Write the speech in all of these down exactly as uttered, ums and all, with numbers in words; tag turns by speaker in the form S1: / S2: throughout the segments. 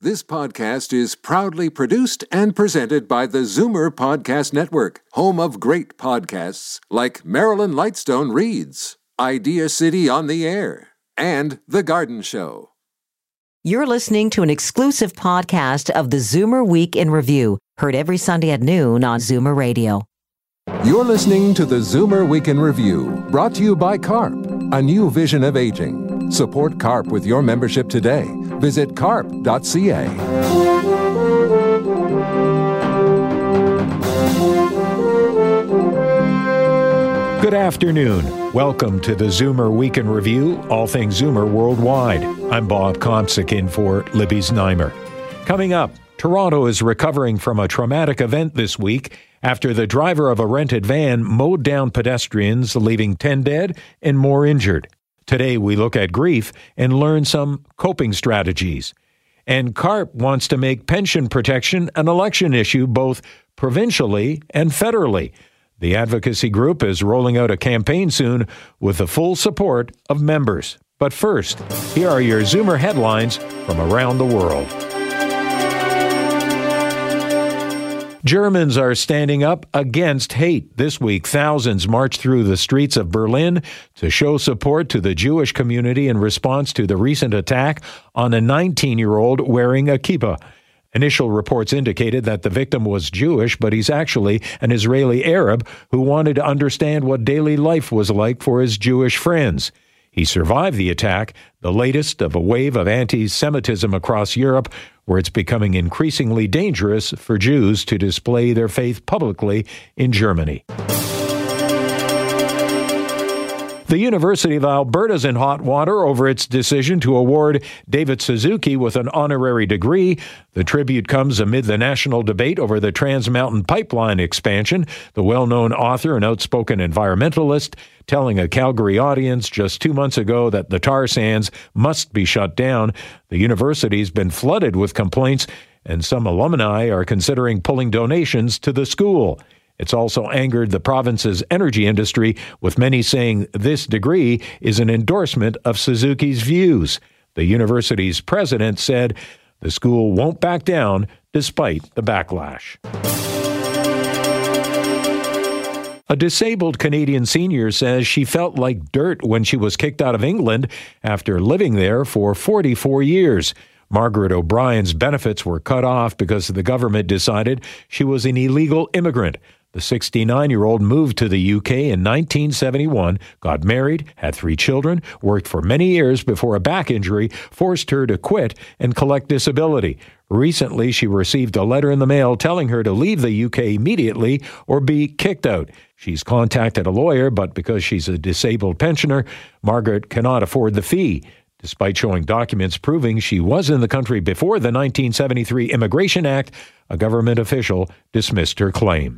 S1: This podcast is proudly produced and presented by the Zoomer Podcast Network, home of great podcasts like Marilyn Lightstone Reads, Idea City on the Air, and The Garden Show.
S2: You're listening to an exclusive podcast of the Zoomer Week in Review, heard every Sunday at noon on Zoomer Radio.
S1: You're listening to the Zoomer Week in Review, brought to you by CARP, a new vision of aging. Support CARP with your membership today. Visit carp dot c a.
S3: Good afternoon. Welcome to the Zoomer Week in Review, all things Zoomer worldwide. I'm Bob Komsic in for Libby Znaimer. Coming up, Toronto is recovering from a traumatic event this week after the driver of a rented van mowed down pedestrians, leaving ten dead and more injured. Today, we look at grief and learn some coping strategies. And CARP wants to make pension protection an election issue both provincially and federally. The advocacy group is rolling out a campaign soon with the full support of members. But first, here are your Zoomer headlines from around the world. Germans are standing up against hate. This week, thousands marched through the streets of Berlin to show support to the Jewish community in response to the recent attack on a nineteen-year-old wearing a kippah. Initial reports indicated that the victim was Jewish, but he's actually an Israeli Arab who wanted to understand what daily life was like for his Jewish friends. He survived the attack, the latest of a wave of anti-Semitism across Europe, where it's becoming increasingly dangerous for Jews to display their faith publicly in Germany. The University of Alberta's in hot water over its decision to award David Suzuki with an honorary degree. The tribute comes amid the national debate over the Trans Mountain Pipeline expansion. The well-known author and outspoken environmentalist telling a Calgary audience just two months ago that the tar sands must be shut down. The university's been flooded with complaints, and some alumni are considering pulling donations to the school. It's also angered the province's energy industry, with many saying this degree is an endorsement of Suzuki's views. The university's president said the school won't back down despite the backlash. A disabled Canadian senior says she felt like dirt when she was kicked out of England after living there for forty-four years. Margaret O'Brien's benefits were cut off because the government decided she was an illegal immigrant. The sixty-nine-year-old moved to the U K in nineteen seventy-one, got married, had three children, worked for many years before a back injury forced her to quit and collect disability. Recently, she received a letter in the mail telling her to leave the U K immediately or be kicked out. She's contacted a lawyer, but because she's a disabled pensioner, Margaret cannot afford the fee. Despite showing documents proving she was in the country before the nineteen seventy-three Immigration Act, a government official dismissed her claim.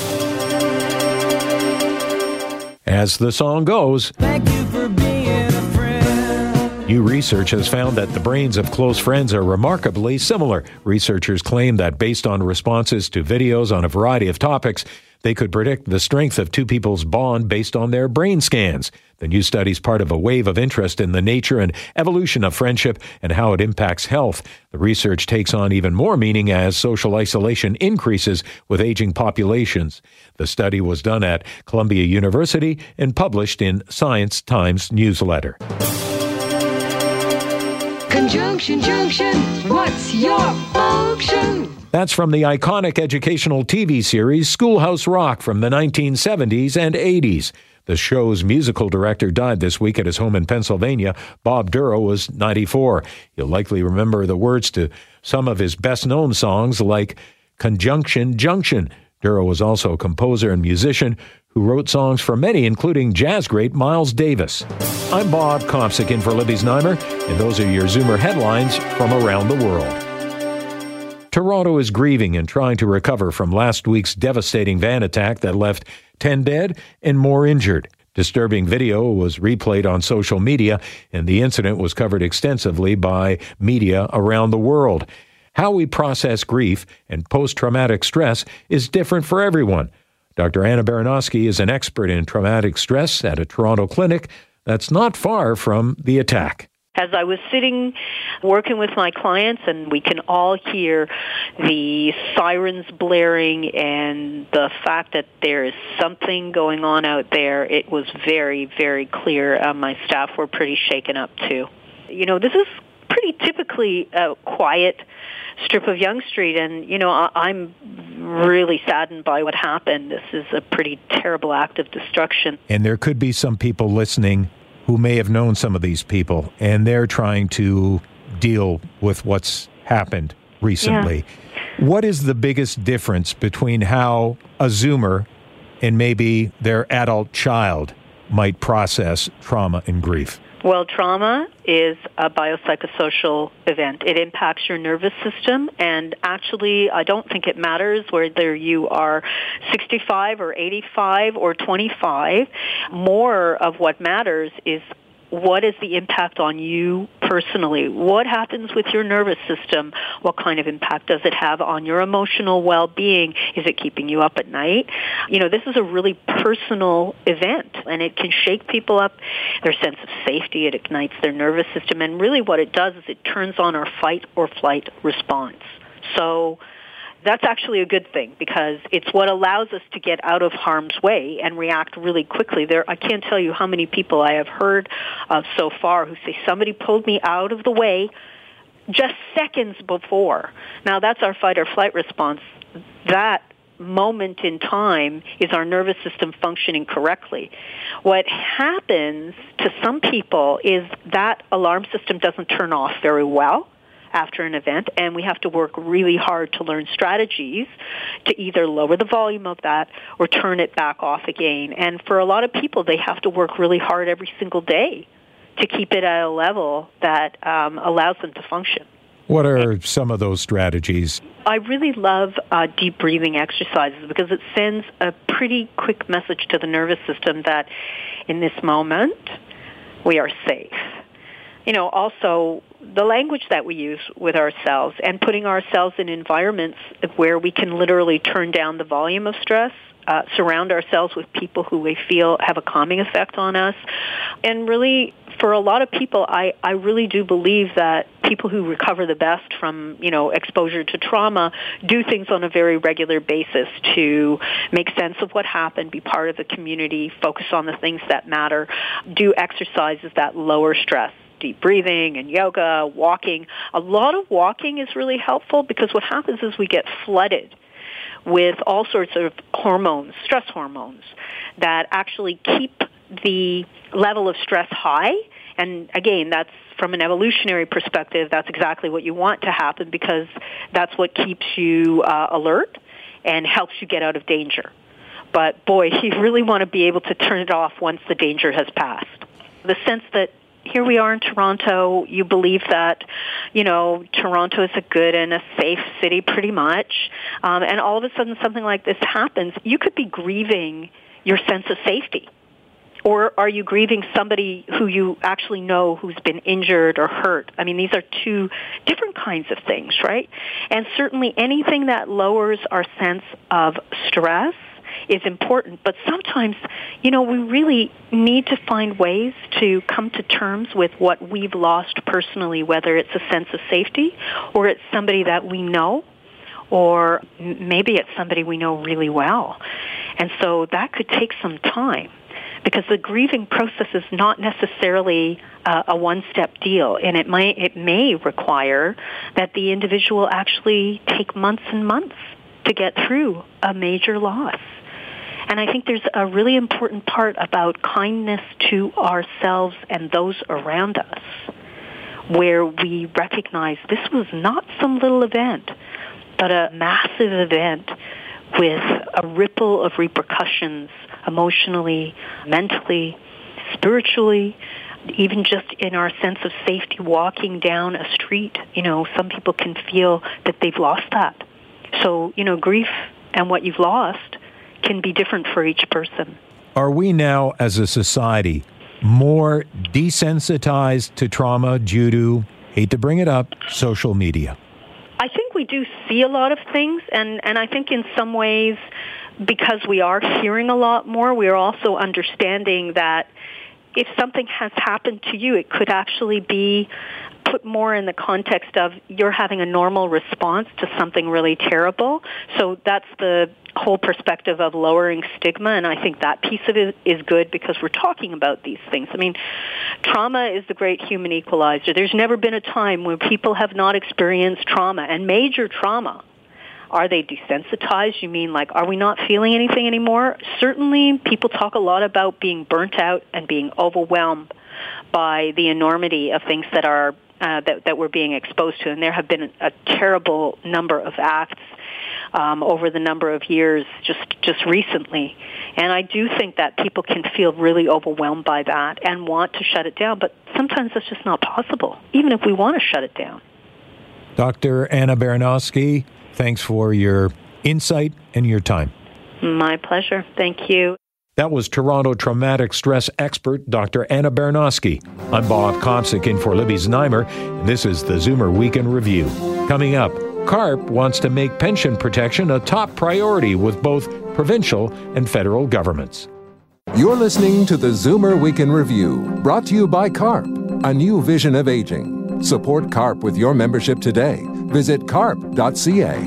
S3: As the song goes, thank you for being a friend. New research has found that the brains of close friends are remarkably similar. Researchers claim that based on responses to videos on a variety of topics, they could predict the strength of two people's bond based on their brain scans. The new study is part of a wave of interest in the nature and evolution of friendship and how it impacts health. The research takes on even more meaning as social isolation increases with aging populations. The study was done at Columbia University and published in Science Times newsletter.
S4: Conjunction Junction, what's your function?
S3: That's from the iconic educational T V series Schoolhouse Rock from the nineteen seventies and eighties. The show's musical director died this week at his home in Pennsylvania. Bob Duro was ninety-four. You'll likely remember the words to some of his best-known songs like Conjunction Junction. Duro was also a composer and musician who wrote songs for many, including jazz great Miles Davis. I'm Bob Komsic in for Libby Znaimer, and those are your Zoomer headlines from around the world. Toronto is grieving and trying to recover from last week's devastating van attack that left ten dead and more injured. Disturbing video was replayed on social media, and the incident was covered extensively by media around the world. How we process grief and post-traumatic stress is different for everyone. Doctor Anna Baranowski is an expert in traumatic stress at a Toronto clinic that's not far from the attack.
S5: As I was sitting working with my clients, and we can all hear the sirens blaring and the fact that there is something going on out there, it was very, very clear. Uh, my staff were pretty shaken up, too. You know, this is pretty typically a quiet strip of Yonge Street, and, you know, I- I'm really saddened by what happened. This is a pretty terrible act of destruction.
S3: And there could be some people listening who may have known some of these people, and they're trying to deal with what's happened recently. Yeah. What is the biggest difference between how a Zoomer and maybe their adult child might process trauma and grief?
S5: Well, trauma is a biopsychosocial event. It impacts your nervous system, and actually, I don't think it matters whether you are sixty-five or eighty-five or twenty-five. More of what matters is what is the impact on you personally? What happens with your nervous system? What kind of impact does it have on your emotional well-being? Is it keeping you up at night? You know, this is a really personal event, and it can shake people up, their sense of safety. It ignites their nervous system, and really what it does is it turns on our fight or flight response. So that's actually a good thing, because it's what allows us to get out of harm's way and react really quickly. There, I can't tell you how many people I have heard of so far who say, somebody pulled me out of the way just seconds before. Now, that's our fight or flight response. That moment in time is our nervous system functioning correctly. What happens to some people is that alarm system doesn't turn off very well after an event, and we have to work really hard to learn strategies to either lower the volume of that or turn it back off again. And for a lot of people, they have to work really hard every single day to keep it at a level that um, allows them to function.
S3: What are some of those strategies?
S5: I really love uh, deep breathing exercises, because it sends a pretty quick message to the nervous system that in this moment, we are safe. You know, also the language that we use with ourselves and putting ourselves in environments where we can literally turn down the volume of stress, uh, surround ourselves with people who we feel have a calming effect on us. And really, for a lot of people, I, I really do believe that people who recover the best from, you know, exposure to trauma do things on a very regular basis to make sense of what happened, be part of the community, focus on the things that matter, do exercises that lower stress. Deep breathing and yoga, walking. A lot of walking is really helpful, because what happens is we get flooded with all sorts of hormones, stress hormones, that actually keep the level of stress high. And again, that's from an evolutionary perspective, that's exactly what you want to happen, because that's what keeps you uh, alert and helps you get out of danger. But boy, you really want to be able to turn it off once the danger has passed. The sense that here we are in Toronto, you believe that, you know, Toronto is a good and a safe city pretty much, um, and all of a sudden something like this happens, you could be grieving your sense of safety. Or are you grieving somebody who you actually know who's been injured or hurt? I mean, these are two different kinds of things, right? And certainly anything that lowers our sense of stress is important, but sometimes, you know, we really need to find ways to come to terms with what we've lost personally, whether it's a sense of safety or it's somebody that we know, or maybe it's somebody we know really well. And so that could take some time, because the grieving process is not necessarily uh, a one-step deal, and it might it may require that the individual actually take months and months to get through a major loss. And I think there's a really important part about kindness to ourselves and those around us, where we recognize this was not some little event, but a massive event with a ripple of repercussions emotionally, mentally, spiritually, even just in our sense of safety walking down a street. You know, some people can feel that they've lost that. So, you know, grief and what you've lost can be different for each person.
S3: Are we now, as a society, more desensitized to trauma due to, hate to bring it up, social media?
S5: I think we do see a lot of things, and, and I think in some ways, because we are hearing a lot more, we are also understanding that if something has happened to you, it could actually be put more in the context of you're having a normal response to something really terrible. So that's the whole perspective of lowering stigma, and I think that piece of it is good because we're talking about these things. I mean, trauma is the great human equalizer. There's never been a time where people have not experienced trauma, and major trauma. Are they desensitized? You mean like, are we not feeling anything anymore? Certainly, people talk a lot about being burnt out and being overwhelmed by the enormity of things that are uh, that, that we're being exposed to, and there have been a terrible number of acts Um, over the number of years just just recently. And I do think that people can feel really overwhelmed by that and want to shut it down, but sometimes that's just not possible, even if we want to shut it down.
S3: Doctor Anna Baranowski, thanks for your insight and your time.
S5: My pleasure. Thank you.
S3: That was Toronto traumatic stress expert Doctor Anna Baranowski. I'm Bob Kopsick in for Libby Znaimer, and this is the Zoomer Weekend Review. Coming up, CARP wants to make pension protection a top priority with both provincial and federal governments.
S1: You're listening to the Zoomer Weekend Review, brought to you by CARP, a new vision of aging. Support CARP with your membership today. Visit carp dot c a.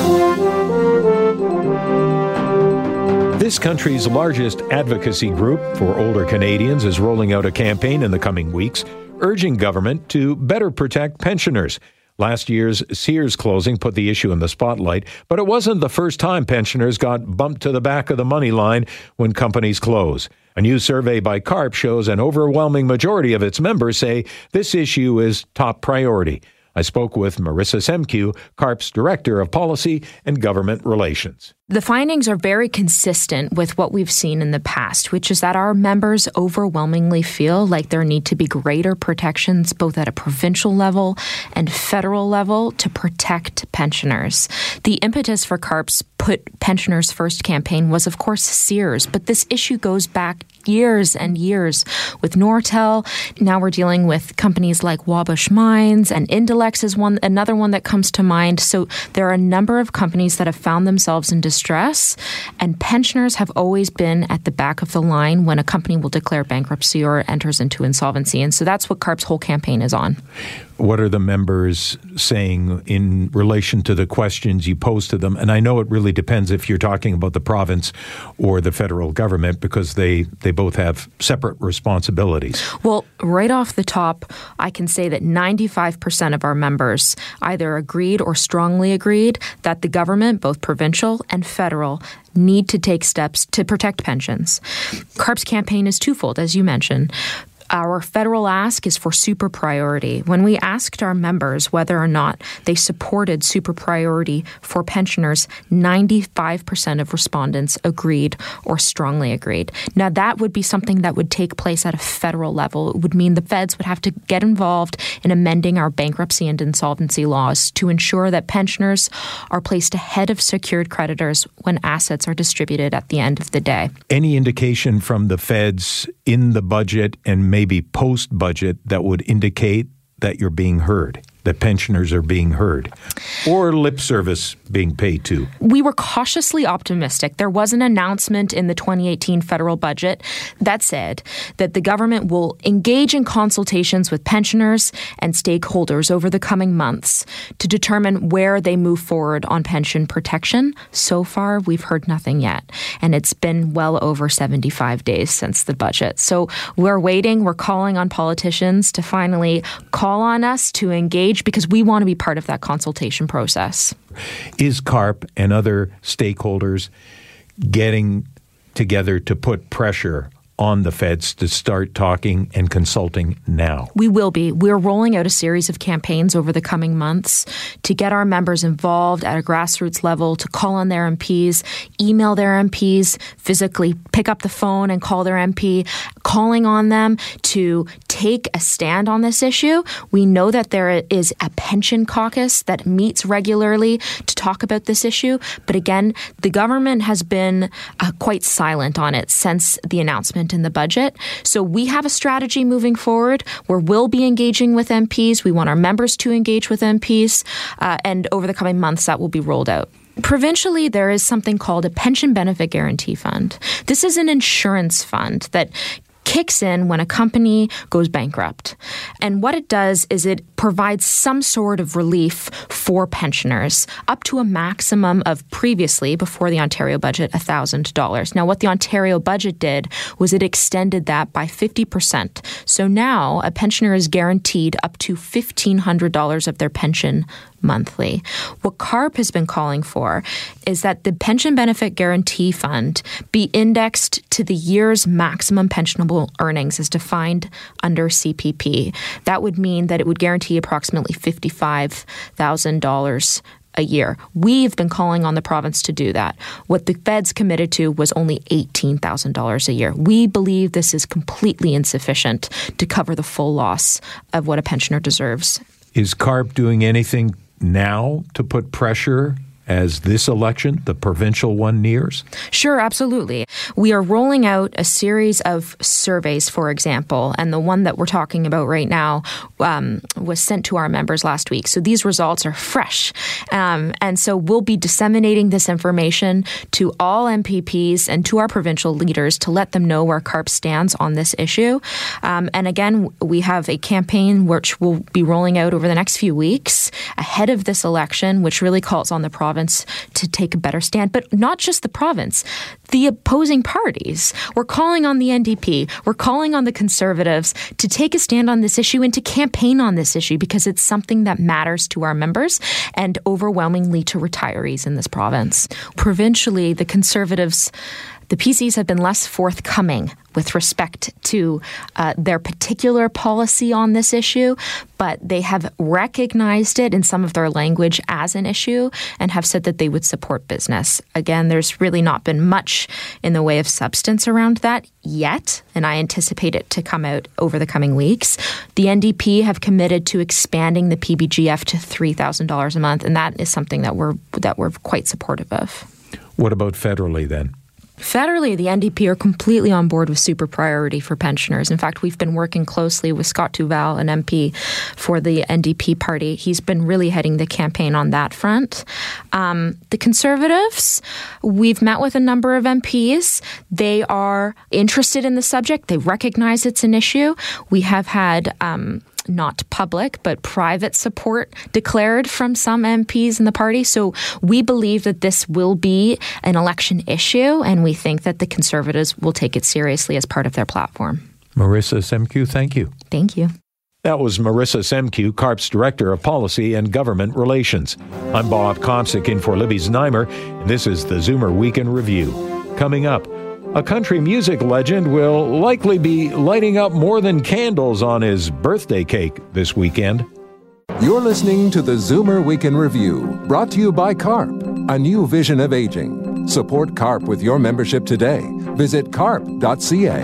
S3: This country's largest advocacy group for older Canadians is rolling out a campaign in the coming weeks, urging government to better protect pensioners. Last year's Sears closing put the issue in the spotlight, but it wasn't the first time pensioners got bumped to the back of the money line when companies close. A new survey by CARP shows an overwhelming majority of its members say this issue is top priority. I spoke with Marissa Semkiw, CARP's Director of Policy and Government Relations.
S6: The findings are very consistent with what we've seen in the past, which is that our members overwhelmingly feel like there need to be greater protections both at a provincial level and federal level to protect pensioners. The impetus for CARP's Put Pensioners First campaign was, of course, Sears, but this issue goes back years and years with Nortel. Now we're dealing with companies like Wabash Mines, and Indilex is one another one that comes to mind. So there are a number of companies that have found themselves in distress, and pensioners have always been at the back of the line when a company will declare bankruptcy or enters into insolvency. And so that's what CARP's whole campaign is on.
S3: What are the members saying in relation to the questions you pose to them? And I know it really depends if you're talking about the province or the federal government, because they, they both have separate responsibilities.
S6: Well, right off the top, I can say that ninety-five percent of our members either agreed or strongly agreed that the government, both provincial and federal, need to take steps to protect pensions. CARP's campaign is twofold, as you mentioned. Our federal ask is for super priority. When we asked our members whether or not they supported super priority for pensioners, ninety-five percent of respondents agreed or strongly agreed. Now, that would be something that would take place at a federal level. It would mean the feds would have to get involved in amending our bankruptcy and insolvency laws to ensure that pensioners are placed ahead of secured creditors when assets are distributed at the end of the day.
S3: Any indication from the feds in the budget and maybe post-budget that would indicate that you're being heard, that pensioners are being heard, or lip service being paid to?
S6: We were cautiously optimistic. There was an announcement in the twenty eighteen federal budget that said that the government will engage in consultations with pensioners and stakeholders over the coming months to determine where they move forward on pension protection. So far, we've heard nothing yet, and it's been well over seventy-five days since the budget. So we're waiting. We're calling on politicians to finally call on us to engage, because we want to be part of that consultation process.
S3: Is CARP and other stakeholders getting together to put pressure on the feds to start talking and consulting now?
S6: We will be. We're rolling out a series of campaigns over the coming months to get our members involved at a grassroots level, to call on their M Ps, email their M Ps, physically pick up the phone and call their M P, calling on them to take a stand on this issue. We know that there is a pension caucus that meets regularly to talk about this issue. But again, the government has been uh, quite silent on it since the announcement in the budget. So we have a strategy moving forward where we'll be engaging with M Ps. We want our members to engage with M Ps. Uh, and over the coming months, that will be rolled out. Provincially, there is something called a Pension Benefit Guarantee Fund. This is an insurance fund that kicks in when a company goes bankrupt. And what it does is it provides some sort of relief for pensioners up to a maximum of previously, before the Ontario budget, one thousand dollars. Now, what the Ontario budget did was it extended that by fifty percent. So now a pensioner is guaranteed up to fifteen hundred dollars of their pension monthly. What CARP has been calling for is that the Pension Benefit Guarantee Fund be indexed to the year's maximum pensionable earnings as defined under C P P. That would mean that it would guarantee approximately fifty-five thousand dollars a year. We've been calling on the province to do that. What the feds committed to was only eighteen thousand dollars a year. We believe this is completely insufficient to cover the full loss of what a pensioner deserves.
S3: Is CARP doing anything now to put pressure as this election, the provincial one, nears?
S6: Sure, absolutely. We are rolling out a series of surveys, for example, and the one that we're talking about right now um, was sent to our members last week. So these results are fresh. Um, and so we'll be disseminating this information to all M P Ps and to our provincial leaders to let them know where CARP stands on this issue. Um, and again, we have a campaign which will be rolling out over the next few weeks ahead of this election, which really calls on the province to take a better stand, but not just the province, the opposing parties. We're calling on the N D P, we're calling on the Conservatives to take a stand on this issue and to campaign on this issue because it's something that matters to our members and overwhelmingly to retirees in this province. Provincially, the Conservatives, the P Cs have been less forthcoming with respect to uh, their particular policy on this issue, but they have recognized it in some of their language as an issue and have said that they would support business. Again, there's really not been much in the way of substance around that yet, and I anticipate it to come out over the coming weeks. The N D P have committed to expanding the P B G F to three thousand dollars a month, and that is something that we're that we're quite supportive of.
S3: What about federally then?
S6: Federally, the N D P are completely on board with super priority for pensioners. In fact, we've been working closely with Scott Duval, an M P for the N D P party. He's been really heading the campaign on that front. Um, the Conservatives, we've met with a number of M Ps. They are interested in the subject. They recognize it's an issue. We have had Um, not public, but private support declared from some M Ps in the party. So we believe that this will be an election issue, and we think that the Conservatives will take it seriously as part of their platform.
S3: Marissa Semkiw, thank you.
S6: Thank you.
S3: That was Marissa Semkiw, CARP's Director of Policy and Government Relations. I'm Bob Komsic in for Libby Znaimer, and this is the Zoomer Weekend Review. Coming up, a country music legend will likely be lighting up more than candles on his birthday cake this weekend.
S1: You're listening to the Zoomer Weekend Review, brought to you by CARP, a new vision of aging. Support CARP with your membership today. Visit carp dot c a.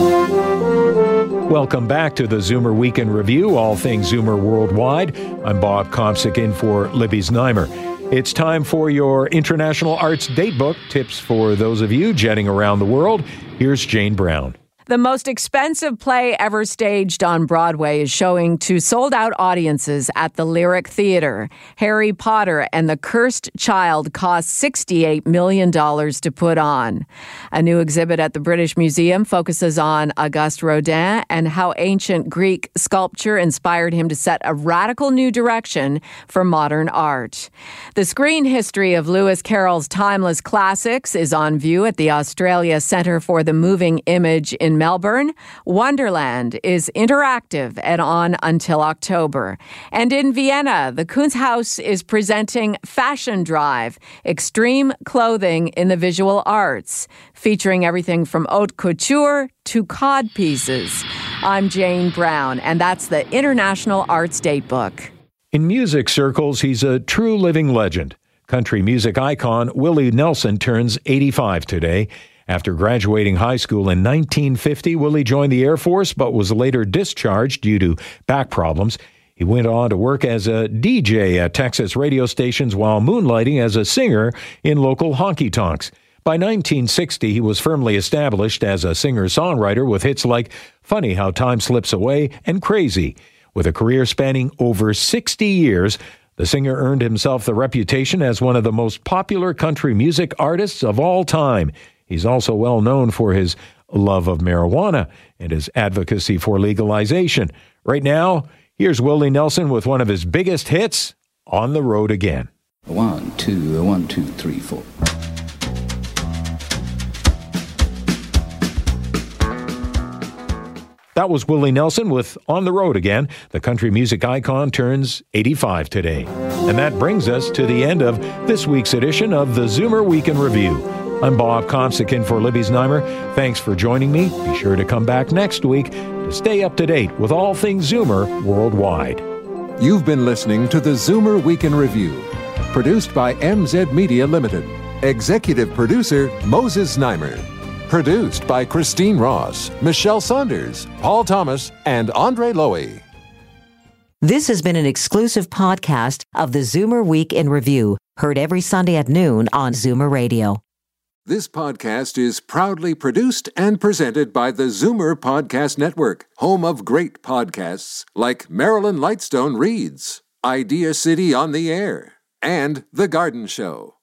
S3: Welcome back to the Zoomer Weekend Review, all things Zoomer worldwide. I'm Bob Komsic in for Libby Znaimer. It's time for your International Arts Datebook, tips for those of you jetting around the world. Here's Jane Brown.
S7: The most expensive play ever staged on Broadway is showing to sold-out audiences at the Lyric Theatre. Harry Potter and the Cursed Child cost sixty-eight million dollars to put on. A new exhibit at the British Museum focuses on Auguste Rodin and how ancient Greek sculpture inspired him to set a radical new direction for modern art. The screen history of Lewis Carroll's timeless classics is on view at the Australia Centre for the Moving Image in Melbourne. Wonderland is interactive and on until October. And in Vienna, the Kunsthaus is presenting Fashion Drive, extreme clothing in the visual arts, featuring everything from haute couture to cod pieces. I'm Jane Brown, and that's the International Arts Datebook.
S3: In music circles, he's a true living legend. Country music icon Willie Nelson turns eighty-five today. After graduating high school in nineteen fifty, Willie joined the Air Force but was later discharged due to back problems. He went on to work as a D J at Texas radio stations while moonlighting as a singer in local honky-tonks. By nineteen sixty, he was firmly established as a singer-songwriter with hits like Funny How Time Slips Away and Crazy. With a career spanning over sixty years, the singer earned himself the reputation as one of the most popular country music artists of all time. He's also well known for his love of marijuana and his advocacy for legalization. Right now, here's Willie Nelson with one of his biggest hits, On the Road Again.
S8: One, two, one, two, three, four.
S3: That was Willie Nelson with On the Road Again. The country music icon turns eighty-five today. And that brings us to the end of this week's edition of the Zoomer Week in Review. I'm Bob Komsikin for Libby Znaimer. Thanks for joining me. Be sure to come back next week to stay up to date with all things Zoomer worldwide.
S1: You've been listening to the Zoomer Week in Review, produced by M Z Media Limited. Executive producer Moses Znaimer. Produced by Christine Ross, Michelle Saunders, Paul Thomas, and Andre Lowy.
S2: This has been an exclusive podcast of the Zoomer Week in Review, heard every Sunday at noon on Zoomer Radio.
S1: This podcast is proudly produced and presented by the Zoomer Podcast Network, home of great podcasts like Marilyn Lightstone Reads, Idea City on the Air, and The Garden Show.